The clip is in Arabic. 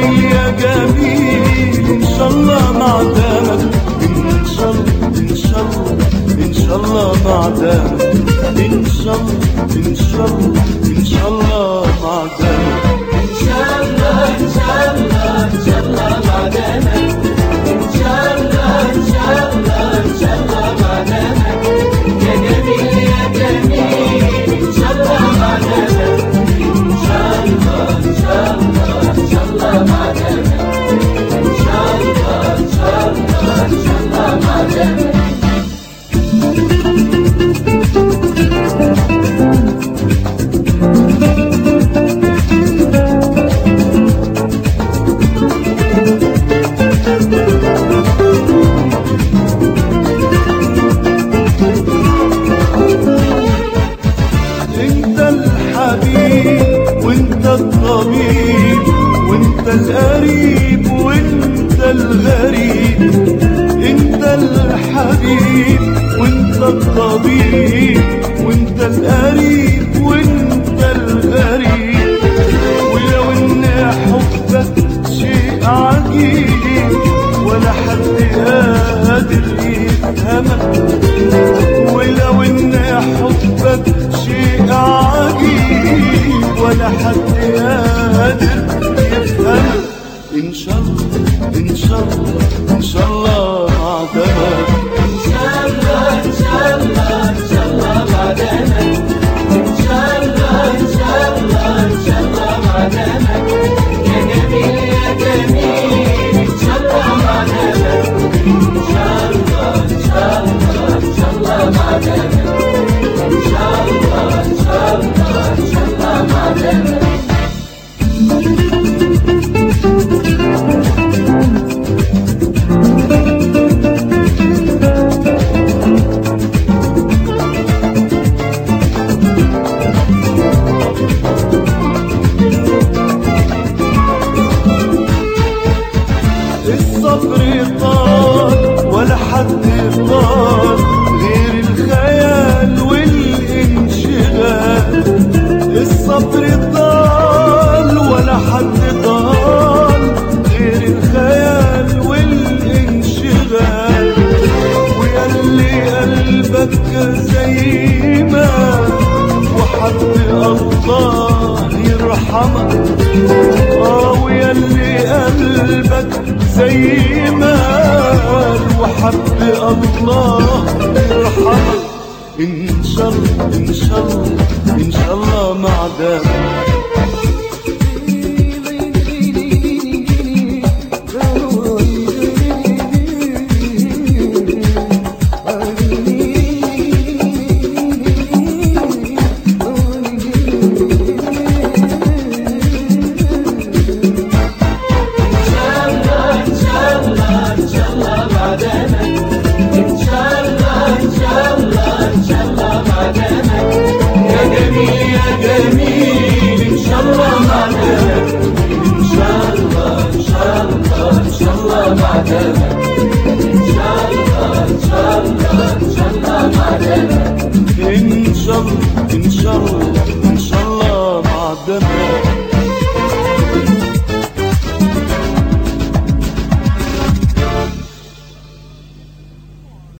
جميل يا جميل إن شاء الله مع دامك، إن شاء الله إن شاء الله إن شاء الله مع دامك، إن شاء الله إن شاء الله إن شاء الله مع دامك، إن شاء الله إن شاء الله إن شاء الله مع دامك، إن شاء الله إن شاء الله إن شاء الله مع دامك يا جميل يا جميل إن شاء الله مع دامك، إن شاء الله إن شاء الله إن شاء الله مع دامك، إن شاء الله إن شاء الله إن شاء الله مع دامك. انت الحبيب وانت الطبيب وانت القريب وانت الغريب، انت الحبيب وانت الطبيب وانت القريب وانت الغريب، ولو ان حبك شيء عجيب ولا حد قادر يفهمك، ولو ان حبك شيء عجيب ولا حد قادر يفهمك، إن شاء الله إن شاء الله إن شاء الله مع دامك، إن شاء الله إن شاء الله إن شاء الله مع دامك، إن شاء الله إن شاء الله إن شاء الله مع دامك يا جميل يا جميل إن شاء الله مع دامك، إن شاء الله إن شاء الله إن شاء الله مع دامك، إن شاء الله إن شاء الله إن شاء الله مع دامك. الصبر طال ولا حد طال غير الخيال والانشغال، الصبر طال ولا حد طال غير الخيال والانشغال، وياللي قلبك زي ما وحد الله يرحمك، وياللي قلبك زي ما وحب الله يرحمك، إن شاء الله إن شاء الله إن شاء الله مع دامك. إن شاء الله إن شاء الله إن شاء الله مع دامك.